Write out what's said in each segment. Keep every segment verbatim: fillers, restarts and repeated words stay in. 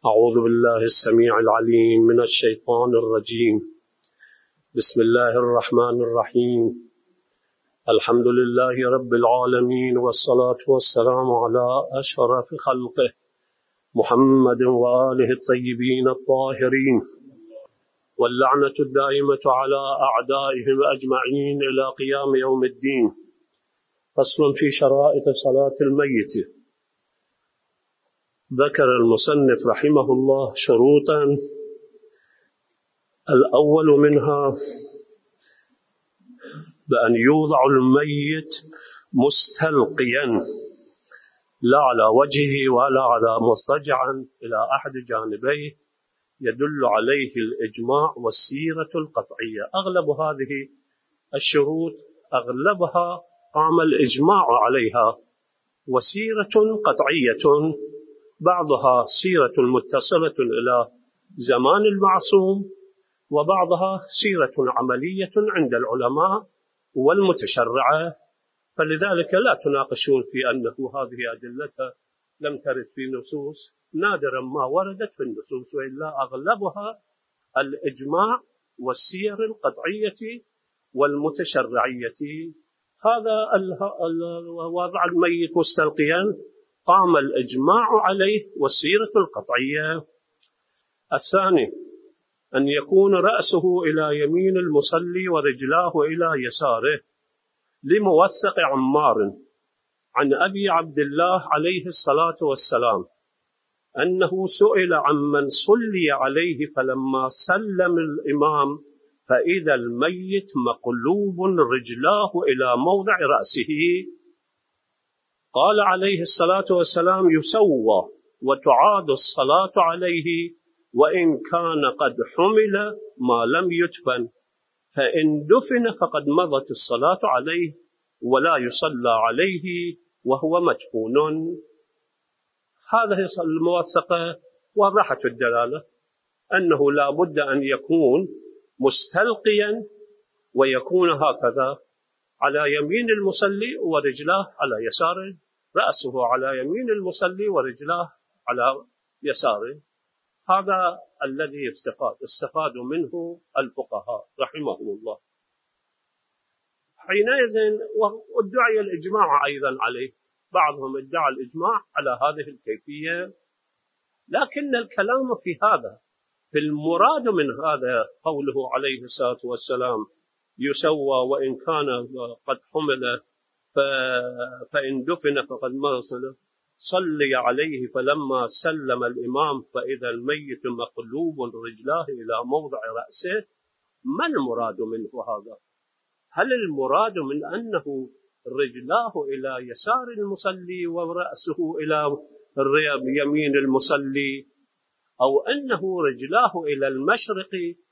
أعوذ بالله السميع العليم من الشيطان الرجيم. بسم الله الرحمن الرحيم. الحمد لله رب العالمين، والصلاة والسلام على أشرف خلقه محمد وآله الطيبين الطاهرين، واللعنة الدائمة على أعدائهم أجمعين إلى قيام يوم الدين. فصل في شرائط صلاة الميت. ذكر المصنف رحمه الله شروطا، الأول منها بأن يوضع الميت مستلقيا لا على وجهه ولا على مضطجعا إلى أحد جانبيه، يدل عليه الإجماع والسيرة القطعية. أغلب هذه الشروط أغلبها قام الإجماع عليها، وسيرة قطعية بعضها سيرة متصلة إلى زمان المعصوم، وبعضها سيرة عملية عند العلماء والمتشرعة، فلذلك لا تناقشون في أنه هذه أدلة لم ترد في نصوص، نادرا ما وردت في النصوص، وإلا أغلبها الإجماع والسير القطعية والمتشرعية. هذا وضع الميت مستلقيا قام الإجماع عليه والسيرة القطعية. الثاني أن يكون رأسه إلى يمين المصلي ورجلاه إلى يساره، لموثق عمار عن أبي عبد الله عليه الصلاة والسلام أنه سئل عمن صلي عليه فلما سلم الإمام فإذا الميت مقلوب رجلاه إلى موضع رأسه، قال عليه الصلاة والسلام: يسوى وتعاد الصلاة عليه وإن كان قد حمل ما لم يدفن، فإن دفن فقد مضت الصلاة عليه ولا يصلى عليه وهو مدفون. هذه الموثقة واضحة الدلالة أنه لا بد أن يكون مستلقيا ويكون هكذا على يمين المصلي ورجلاه على يساره، رأسه على يمين المصلي ورجلاه على يساره. هذا الذي استفاد استفاد منه الفقهاء رحمهم الله. حينئذ وادعي الإجماع أيضا عليه، بعضهم ادعى الإجماع على هذه الكيفية، لكن الكلام في هذا في المراد من هذا قوله عليه الصلاة والسلام: يسوى وإن كان قد حمل فإن دفن فقد مغسل، صلي عليه فلما سلم الإمام فإذا الميت مقلوب رجلاه إلى موضع رأسه. ما المراد منه هذا؟ هل المراد من أنه رجلاه إلى يسار المصلي ورأسه إلى يمين المصلي، أو أنه رجلاه إلى المشرق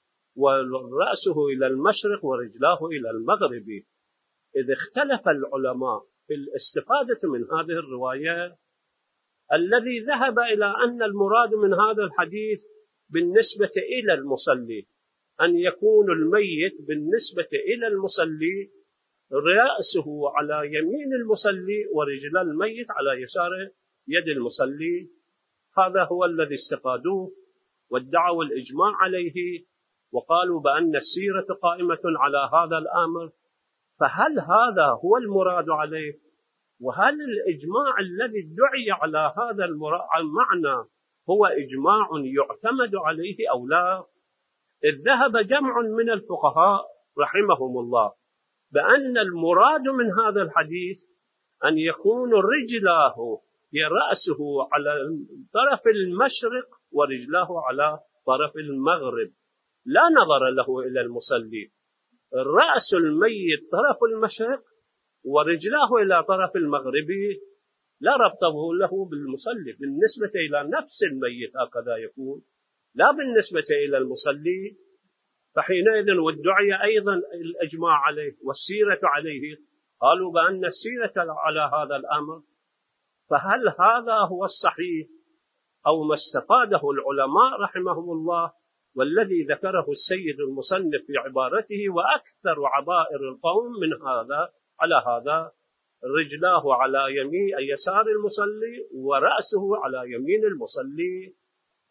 ورأسه إلى المشرق ورجلاه إلى المغرب؟ إذ اختلف العلماء في الاستفادة من هذه الرواية، الذي ذهب إلى أن المراد من هذا الحديث بالنسبة إلى المصلي أن يكون الميت بالنسبة إلى المصلي رأسه على يمين المصلي ورجل الميت على يسار يد المصلي. هذا هو الذي استفادوه وادعوا الإجماع عليه، وقالوا بأن السيرة قائمة على هذا الأمر. فهل هذا هو المراد عليه؟ وهل الإجماع الذي ادعي على هذا المعنى هو إجماع يعتمد عليه أو لا؟ إذ ذهب جمع من الفقهاء رحمهم الله بأن المراد من هذا الحديث أن يكون رجلاه رأسه على طرف المشرق ورجلاه على طرف المغرب، لا نظر له إلى المصلي. رأس الميت طرف المشرق ورجلاه إلى طرف المغرب، لا ربطه له بالمصلي بالنسبة إلى نفس الميت، هكذا يكون، لا بالنسبة إلى المصلي. فحينئذ وادعي أيضا الإجماع عليه والسيرة عليه، قالوا بأن السيرة على هذا الأمر. فهل هذا هو الصحيح أو ما استفاده العلماء رحمهم الله، والذي ذكره السيد المصنف في عبارته: وأكثر عبائر القوم من هذا على هذا، رجلاه على يمين يسار المصلي ورأسه على يمين المصلي.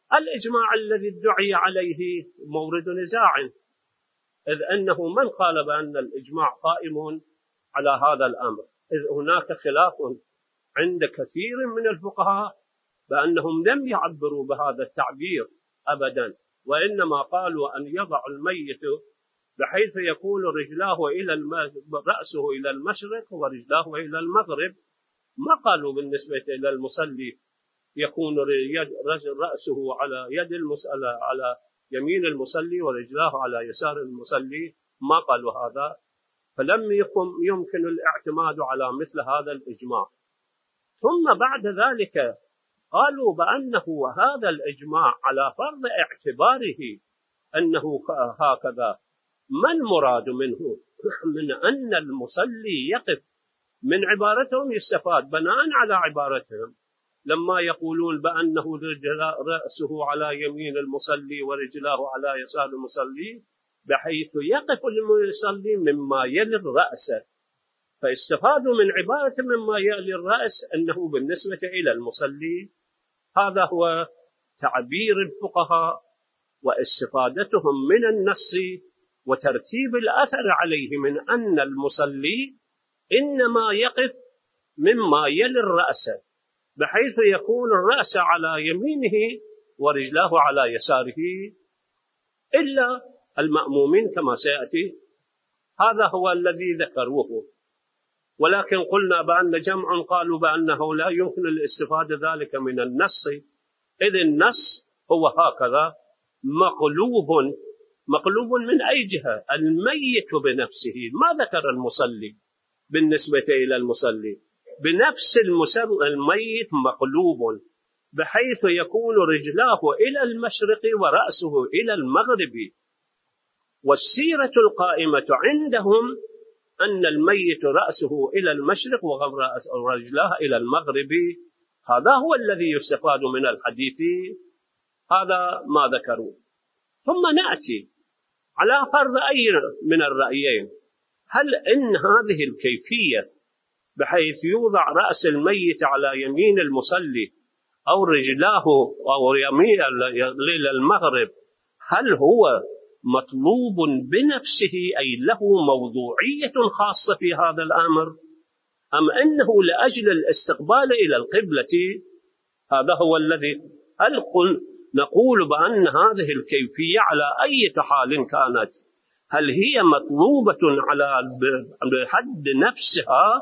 الإجماع الذي ادعي عليه مورد نزاع، إذ أنه من قال بأن الإجماع قائم على هذا الأمر، إذ هناك خلاف عند كثير من الفقهاء بأنهم لم يعبروا بهذا التعبير أبدا، وإنما قالوا أن يضع الميت بحيث يكون رجلاه إلى رأسه إلى المشرق ورجلاه إلى المغرب. ما قالوا بالنسبة إلى المصلي يكون رأسه على يد المصلي على يمين المصلي ورجلاه على يسار المصلي، ما قالوا هذا، فلم يكن يمكن الاعتماد على مثل هذا الإجماع. ثم بعد ذلك قالوا بأنه هذا الإجماع على فرض اعتباره أنه هكذا، ما المراد منه؟ من أن المصلي يقف. من عبارتهم يستفاد بناء على عبارتهم لما يقولون بأنه رأسه على يمين المصلي ورجلاه على يسار المصلي، بحيث يقف المصلي مما يلي الرأس، فاستفادوا من عبارة مما يلي الرأس أنه بالنسبة إلى المصلي. هذا هو تعبير الفقهاء واستفادتهم من النص وترتيب الأثر عليه من أن المصلي إنما يقف مما يلي الرأس، بحيث يكون الرأس على يمينه ورجلاه على يساره، إلا المأمومين كما سيأتي. هذا هو الذي ذكروه، ولكن قلنا بأن جمع قالوا بأنه لا يمكن الاستفادة ذلك من النص، إذ النص هو هكذا مقلوب. مقلوب من أي جهة؟ الميت بنفسه، ما ذكر المصلي بالنسبة إلى المصلي، بنفس الميت مقلوب، بحيث يكون رجلاه إلى المشرق ورأسه إلى المغرب. والسيرة القائمة عندهم أن الميت رأسه إلى المشرق ورجلاه إلى المغرب. هذا هو الذي يستفاد من الحديث، هذا ما ذكروا. ثم نأتي على فرض أي من الرأيين، هل إن هذه الكيفية بحيث يوضع رأس الميت على يمين المصلي أو رجلاه أو يمين إلى المغرب، هل هو مطلوب بنفسه أي له موضوعية خاصة في هذا الأمر، أم أنه لأجل الاستقبال إلى القبلة؟ هذا هو الذي هل نقول بأن هذه الكيفية على أي حال كانت، هل هي مطلوبة على حد نفسها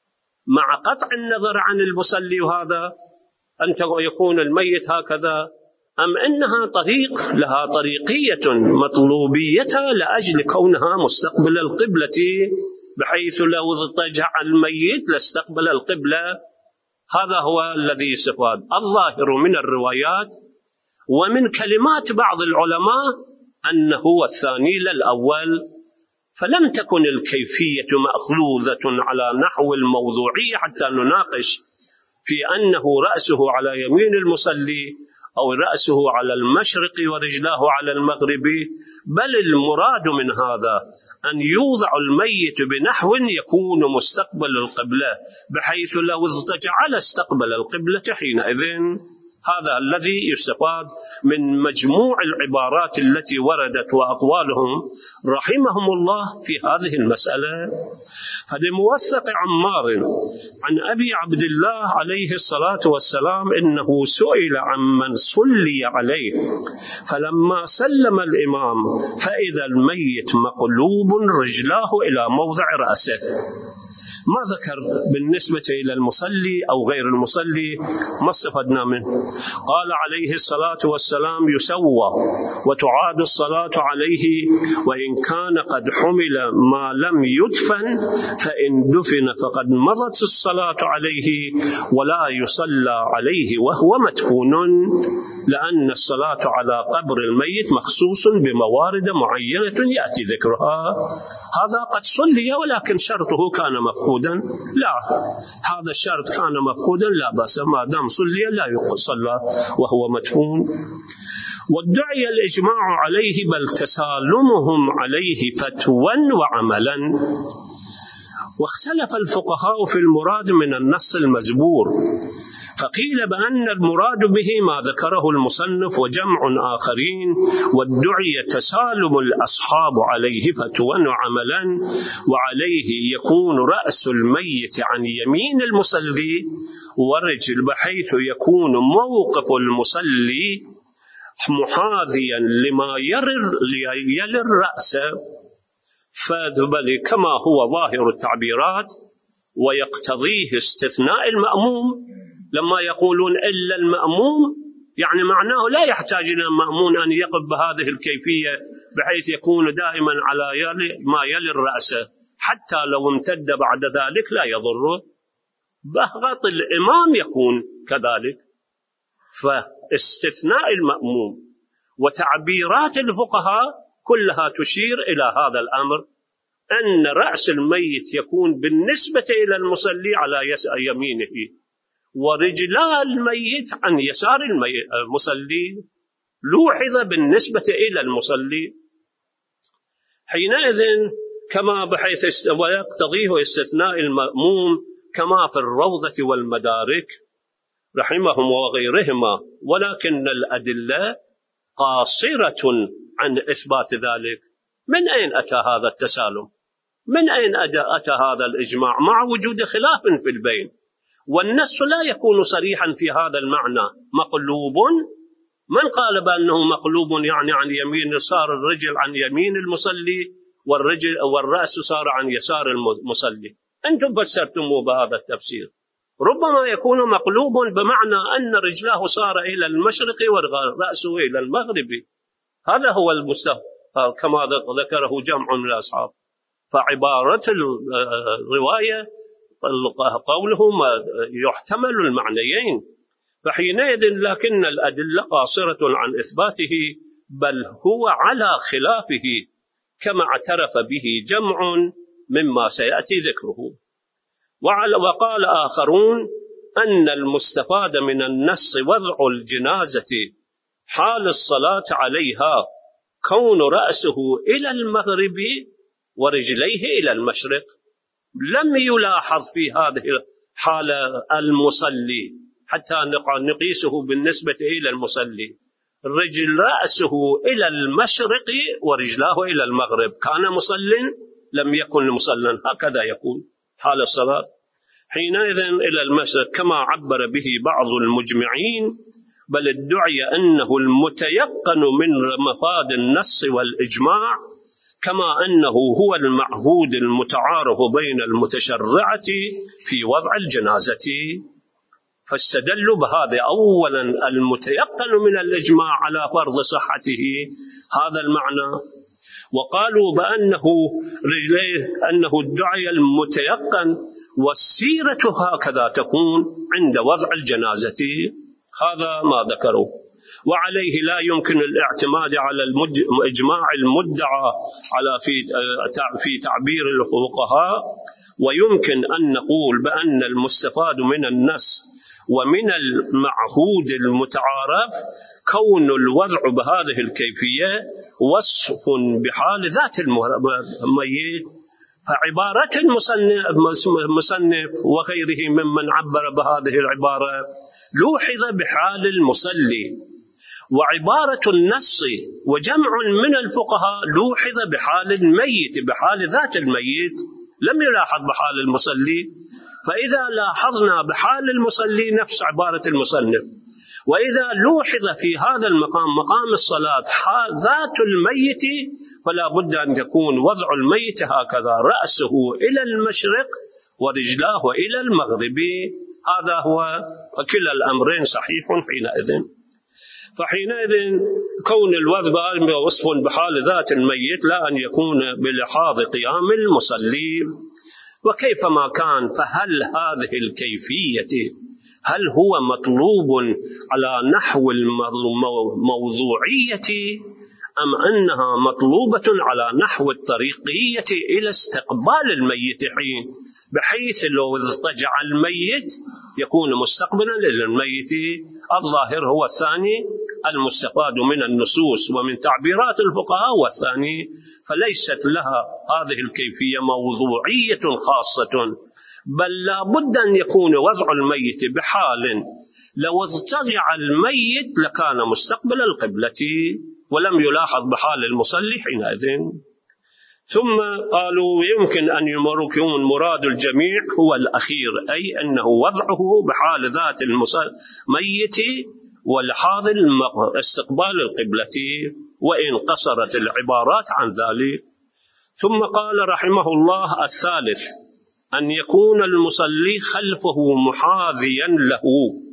مع قطع النظر عن المصلي وهذا أن يكون الميت هكذا، أم أنها طريق لها طريقية مطلوبيتها لأجل كونها مستقبل القبلة، بحيث لو اضطجع الميت لاستقبل القبلة؟ هذا هو الذي يستفاد. الظاهر من الروايات ومن كلمات بعض العلماء أنه هو الثاني للأول، فلم تكن الكيفية مأخوذة على نحو الموضوعية حتى نناقش في أنه رأسه على يمين المصلي أو رأسه على المشرق ورجلاه على المغرب، بل المراد من هذا أن يوضع الميت بنحو يكون مستقبل القبلة، بحيث لو اضطجع لاستقبل القبلة حينئذ. هذا الذي يستفاد من مجموع العبارات التي وردت وأقوالهم رحمهم الله في هذه المسألة. هذا موثق عمار عن أبي عبد الله عليه الصلاة والسلام إنه سئل عمن صلي عليه فلما سلم الإمام فإذا الميت مقلوب رجلاه إلى موضع رأسه. ما ذكر بالنسبة إلى المصلي أو غير المصلي، ما استفدنا منه. قال عليه الصلاة والسلام يسوى وتعاد الصلاة عليه، وإن كان قد حمل ما لم يدفن فإن دفن فقد مضت الصلاة عليه ولا يصلى عليه وهو مدفون، لأن الصلاة على قبر الميت مخصوص بموارد معينة يأتي ذكرها. هذا قد صلي ولكن شرطه كان مفقودا، لا، هذا الشرط كان مفقودا لا بأس، ما دام صلي لا يصلى وهو مدفون. وادعي الإجماع عليه بل تسالمهم عليه فتوى وعملا. واختلف الفقهاء في المراد من النص المزبور، فقيل بأن المراد به ما ذكره المصنف وجمع آخرين، وادعي تسالم الأصحاب عليه فتوى وعملا، وعليه يكون رأس الميت عن يمين المصلي ورجل، بحيث يكون موقف المصلي محاذيا لما يلي الرأس، فذبل كما هو ظاهر التعبيرات، ويقتضيه استثناء المأموم. لما يقولون إلا المأموم يعني معناه لا يحتاج إلى المأمون أن يقف بهذه الكيفية بحيث يكون دائما على يلي ما يلي الرأس، حتى لو امتد بعد ذلك لا يضره، فقط الإمام يكون كذلك. فاستثناء المأموم وتعبيرات الفقهاء كلها تشير إلى هذا الأمر، أن رأس الميت يكون بالنسبة إلى المصلي على يمينه، ورجلا الميت عن يسار المصلي، لوحظ بالنسبة إلى المصلي. حينئذ كما بحيث ويقتضيه استثناء المأموم كما في الروضة والمدارك رحمهم وغيرهما، ولكن الأدلة قاصرة عن إثبات ذلك. من أين أتى هذا التسالم؟ من أين أتى هذا الإجماع مع وجود خلاف في البين؟ والنص لا يكون صريحا في هذا المعنى. مقلوب، من قال بأنه مقلوب يعني عن يمين، صار الرجل عن يمين المصلي والرجل والرأس صار عن يسار المصلي. أنتم فسرتموه بهذا التفسير. ربما يكون مقلوب بمعنى أن رجله صار إلى المشرق ورأسه إلى المغرب، هذا هو المستوى كما ذكره جمع من الأصحاب. فعبارة الرواية قولهم يحتمل المعنيين، فحينئذ لكن الأدلة قاصرة عن إثباته، بل هو على خلافه كما اعترف به جمع مما سيأتي ذكره. وقال آخرون أن المستفاد من النص وضع الجنازة حال الصلاة عليها كون رأسه إلى المغرب ورجليه إلى المشرق. لم يلاحظ في هذه الحالة المصلي حتى نقيسه بالنسبة إلى المصلي، رجل رأسه إلى المشرق ورجلاه إلى المغرب، كان مصلٍ لم يكن مصلًا، هكذا يكون حال الصلاة. حينئذ إلى المشرق كما عبر به بعض المجمعين، بل ادعي أنه المتيقن من مفاد النص والإجماع، كما أنه هو المعهود المتعارف بين المتشرعة في وضع الجنازة. فاستدلوا بهذا أولا المتيقن من الإجماع على فرض صحته هذا المعنى، وقالوا بأنه رجليه أنه ادعي المتيقن، والسيرة هكذا تكون عند وضع الجنازة. هذا ما ذكروا، وعليه لا يمكن الاعتماد على الإجماع المدعى على في في تعبير الفقهاء، ويمكن أن نقول بأن المستفاد من النص ومن المعهود المتعارف كون الوضع بهذه الكيفية وصف بحال ذات الميت. فعبارة المصنف وغيره ممن عبر بهذه العبارة لوحظ بحال المصلي، وعبارة النص وجمع من الفقهاء لوحظ بحال الميت، بحال ذات الميت، لم يلاحظ بحال المصلي. فإذا لاحظنا بحال المصلي نفس عبارة المصنف، وإذا لوحظ في هذا المقام مقام الصلاة ذات الميت، فلا بد أن يكون وضع الميت هكذا، رأسه إلى المشرق ورجلاه إلى المغرب. هذا هو، فكلا الأمرين صحيح حينئذ. فحينئذ كون الوضع وصف بحال ذات الميت لا أن يكون بلحاظ قيام المصلي. وكيفما كان، فهل هذه الكيفية هل هو مطلوب على نحو الموضوعية أم أنها مطلوبة على نحو الطريقية إلى استقبال الميت حين، بحيث لو اضطجع الميت يكون مستقبلا للميت؟ الظاهر هو الثاني المستفاد من النصوص ومن تعبيرات الفقهاء والثاني، فليست لها هذه الكيفية موضوعية خاصة، بل لا بد أن يكون وضع الميت بحال لو اضطجع الميت لكان مستقبل القبلة ولم يلاحظ بحال المصلي حينئذ. ثم قالوا يمكن أن يكون مراد الجميع هو الأخير، أي أنه وضعه بحال ذات الميت والحاضر استقبال القبلة، وإن قصرت العبارات عن ذلك. ثم قال رحمه الله الثالث أن يكون المصلي خلفه محاذيا له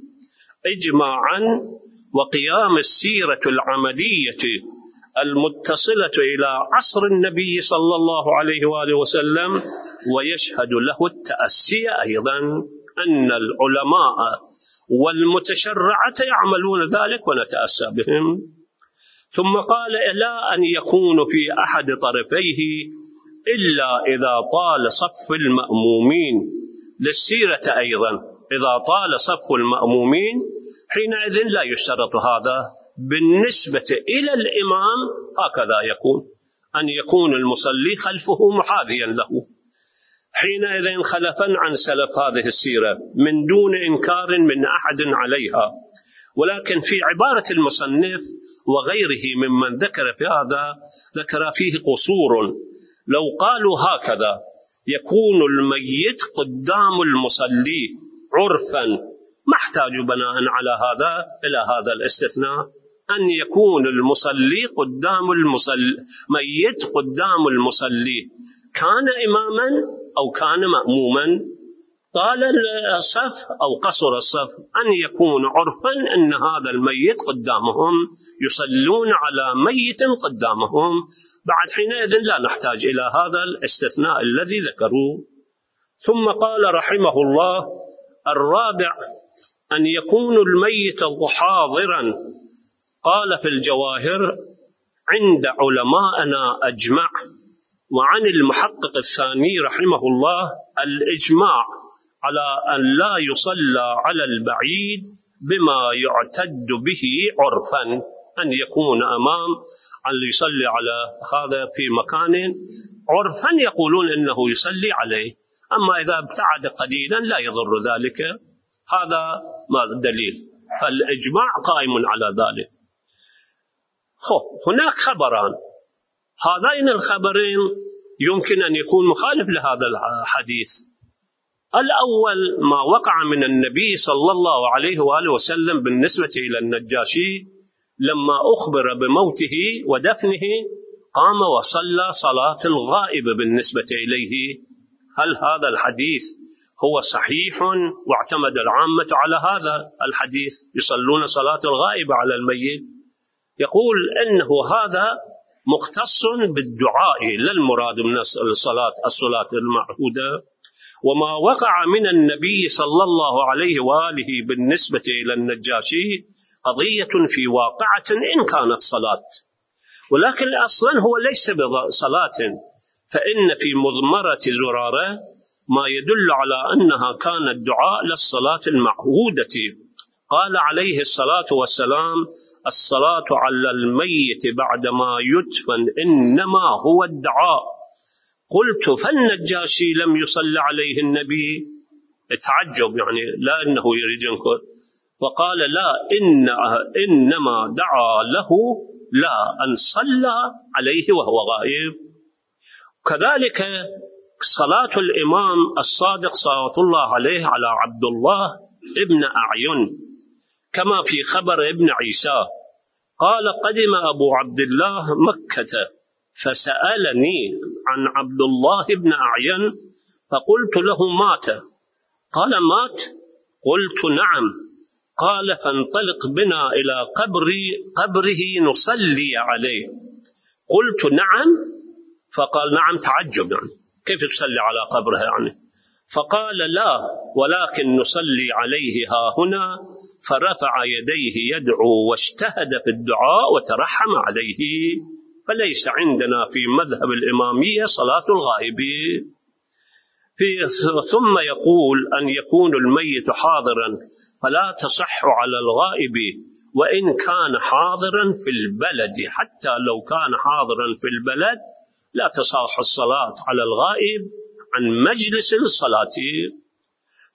إجماعا، وقيام السيرة العملية المتصلة إلى عصر النبي صلى الله عليه وآله وسلم ويشهد له التأسي أيضا، أن العلماء والمتشرعة يعملون ذلك ونتأسى بهم. ثم قال لا أن يكون في أحد طرفيه إلا إذا طال صف المأمومين للسيرة أيضا، إذا طال صف المأمومين حينئذ لا يشترط هذا. بالنسبة إلى الإمام هكذا يكون، أن يكون المصلي خلفه محاذيا له، حينئذ خلفا عن سلف هذه السيرة من دون إنكار من أحد عليها. ولكن في عبارة المصنف وغيره ممن ذكر في هذا ذكر فيه قصور. لو قالوا هكذا يكون الميت قدام المصلي عرفا، ما احتاجوا بناء على هذا إلى هذا الاستثناء، أن يكون المصلي قدام المصلي ميت قدام المصلي، كان إماما أو كان مأموما، طال الصف أو قصر الصف، أن يكون عرفا أن هذا الميت قدامهم يصلون على ميت قدامهم. بعد حينئذ لا نحتاج إلى هذا الاستثناء الذي ذكروه. ثم قال رحمه الله الرابع أن يكون الميت حاضرا. قال في الجواهر عند علماءنا أجمع، وعن المحقق الثاني رحمه الله الإجماع على أن لا يصلى على البعيد بما يعتد به عرفا، أن يكون أمام أن يصلي على هذا في مكان عرفا يقولون إنه يصلي عليه، أما إذا ابتعد قليلا لا يضر ذلك. هذا ما الدليل، فالإجماع قائم على ذلك. هناك خبران، هذين الخبرين يمكن أن يكون مخالف لهذا الحديث. الأول ما وقع من النبي صلى الله عليه وآله وسلم بالنسبة إلى النجاشي لما أخبر بموته ودفنه قام وصلى صلاة الغائب بالنسبة إليه. هل هذا الحديث هو صحيح واعتمد العامة على هذا الحديث يصلون صلاة الغائب على الميت؟ يقول إنه هذا مختص بالدعاء، لا المراد من الصلاة الصلاة المعهودة. وما وقع من النبي صلى الله عليه وآله بالنسبة إلى النجاشي قضية في واقعة إن كانت صلاة، ولكن أصلا هو ليس بصلاة، فإن في مضمرة زرارة ما يدل على أنها كانت دعاء للصلاة المعهودة. قال عليه الصلاة والسلام الصلاة على الميت بعدما يدفن إنما هو الدعاء. قلت فالنجاشي لم يصلى عليه النبي؟ اتعجب، يعني لا إنه يريد ينكر، وقال لا إن إنما دعا له لا أن صلى عليه وهو غائب. كذلك صلاة الإمام الصادق صلوات الله عليه على عبد الله ابن أعين كما في خبر ابن عيسى قال قدم أبو عبد الله مكة فسألني عن عبد الله ابن أعين فقلت له مات؟ قال مات؟ قلت نعم. قال فانطلق بنا إلى قبري قبره نصلي عليه. قلت نعم. فقال نعم، تعجب، يعني كيف تصلي على قبره يعني؟ فقال لا، ولكن نصلي عليه ها هنا. فرفع يديه يدعو واجتهد في الدعاء وترحم عليه. فليس عندنا في مذهب الإمامية صلاة الغائب. ثم يقول أن يكون الميت حاضرا فلا تصح على الغائب وإن كان حاضرا في البلد، حتى لو كان حاضرا في البلد لا تصح الصلاة على الغائب عن مجلس الصلاة.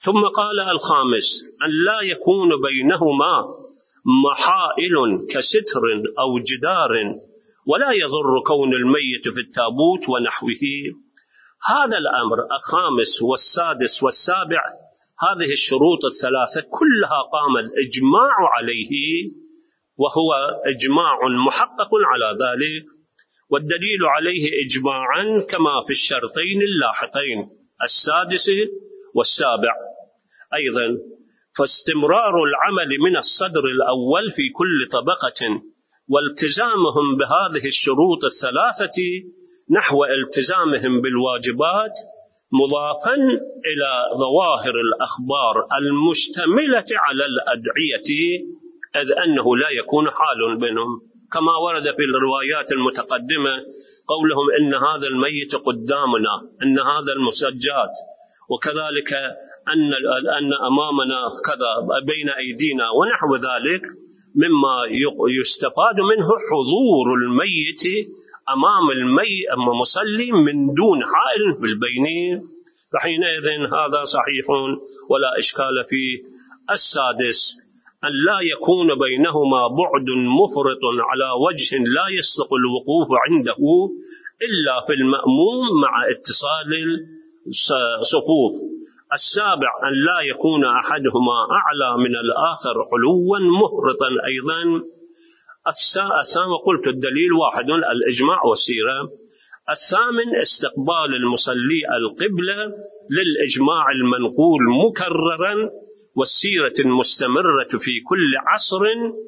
ثم قال الخامس أن لا يكون بينهما محائل كستر أو جدار، ولا يضر كون الميت في التابوت ونحوه. هذا الأمر الخامس والسادس والسابع، هذه الشروط الثلاثة كلها قام الإجماع عليه، وهو إجماع محقق على ذلك، والدليل عليه إجماعا كما في الشرطين اللاحقين السادس والسابع. أيضا فاستمرار العمل من الصدر الأول في كل طبقة والتزامهم بهذه الشروط الثلاثة نحو التزامهم بالواجبات، مضافا إلى ظواهر الأخبار المشتملة على الأدعية، إذ أنه لا يكون حال بينهم، كما ورد في الروايات المتقدمة قولهم إن هذا الميت قدامنا، إن هذا المسجات، وكذلك أن أن أمامنا كذا بين أيدينا ونحو ذلك، مما يستفاد منه حضور الميت أمام الميت المصلي من دون حائل في البين، فحينئذ هذا صحيح ولا إشكال فيه. السادس أن لا يكون بينهما بعد مفرط على وجه لا يصدق الوقوف عنده إلا في المأموم مع اتصال الصفوف. السابع أن لا يكون أحدهما أعلى من الآخر علوا مفرطا. أيضا الثامن قلت الدليل واحد الإجماع والسيرة. الثامن استقبال المصلي القبلة للإجماع المنقول مكررا والسيرة المستمرة في كل عصر،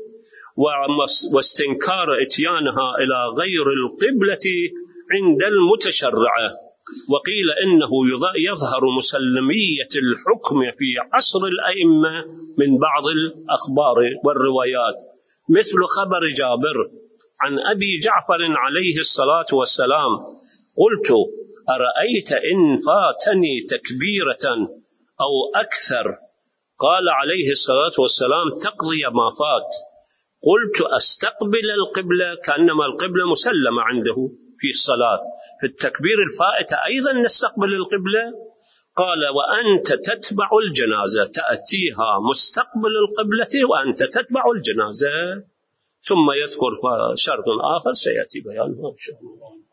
واستنكار إتيانها إلى غير القبلة عند المتشرعة. وقيل إنه يظهر مسلمية الحكم في عصر الأئمة من بعض الأخبار والروايات، مثل خبر جابر عن أبي جعفر عليه الصلاة والسلام: قلت أرأيت إن فاتني تكبيرة أو أكثر؟ قال عليه الصلاة والسلام: تقضي ما فات. قلت أستقبل القبلة، كأنما القبلة مسلمة عنده في الصلاة، في التكبير الفائتة أيضا نستقبل القبلة. قال: وأنت تتبع الجنازة، تأتيها مستقبل القبلة وأنت تتبع الجنازة. ثم يذكر شرط آخر سيأتي بيانه إن شاء الله.